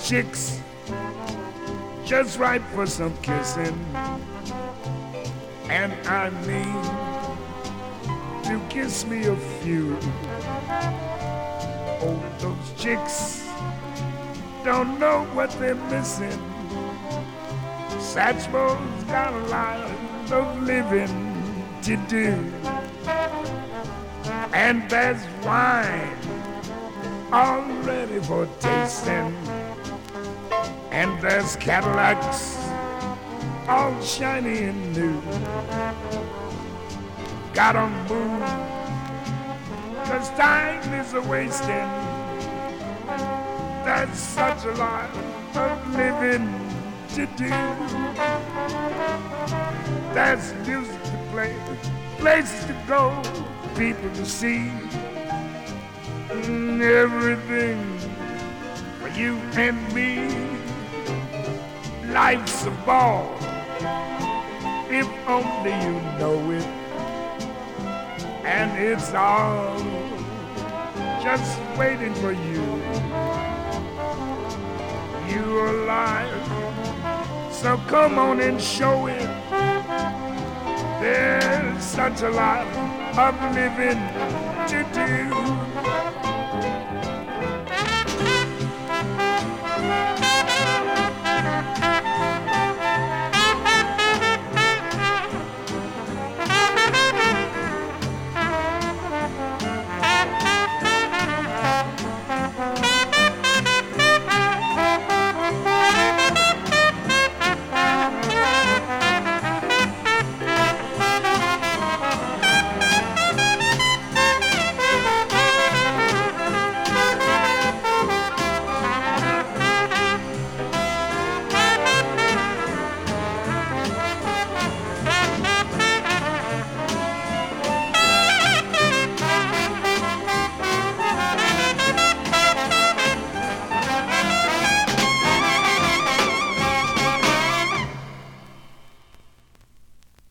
chicks just right for some kissing. And I mean to kiss me a few. Oh, those chicks don't know what they're missing. Satchmo's got a lot of living to do. And there's wine all ready for tasting. And there's Cadillacs all shiny and new. Gotta move, 'cause time is a-wasting. There's such a lot of living to do. There's music to play, places to go, people to see. Everything for you and me. Life's a ball, if only you know it. And it's all just waiting for you. You're alive, so come on and show it. There's such a lot of living to do.